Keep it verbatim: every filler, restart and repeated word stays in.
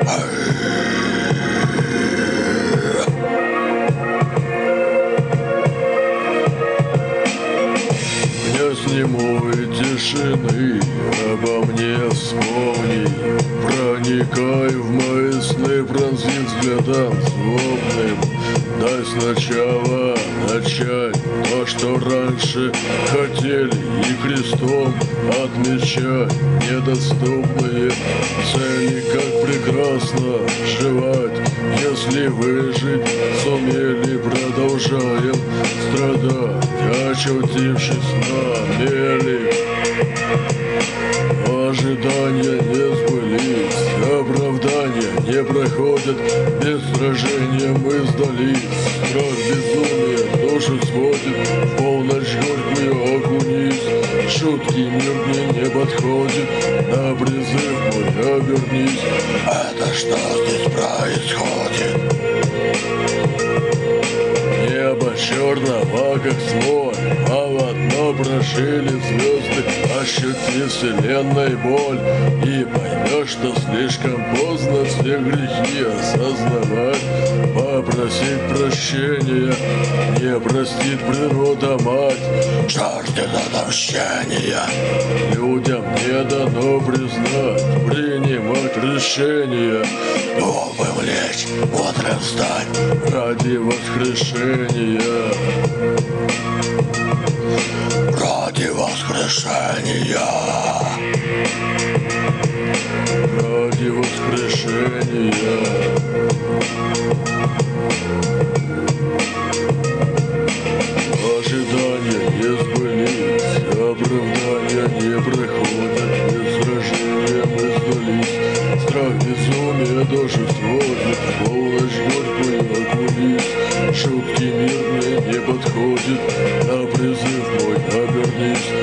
Немой тишины обо мне вспомни, проникай в мои сны, пронзи взглядом злобным. Дай сначала начать то, что раньше хотели, и крестом отмечать недоступные цели. Как прекрасно жевать, если выжить сумели, продолжаем страдать, очутившись на мели. Ожидания не сбылись, оправдания не проходят, без сражения мы сдались. Страх безумия душу сводит, в полночь горькую окунись. Шутки мир мне не подходит, на призыв мой обернись. Это что здесь происходит? Небо черного, как слой, а в одно прошили звезды. Ощути вселенной боль и поймешь, что слишком поздно все грехи осознавать. Попросить прощения не простит природа мать, жаждет отомщения. Людям не дано признать, принимать решения, новым лечь, бодрым встать ради воскрешения. Ради воскрешения. Ради воскрешения. Ожидания не сбылись, оправдания не проходят, без сражения мы сдались. Страх безумия душу сводит, полночь горькую окунись. Шутки мир мне не подходит, на призыв мой обернись.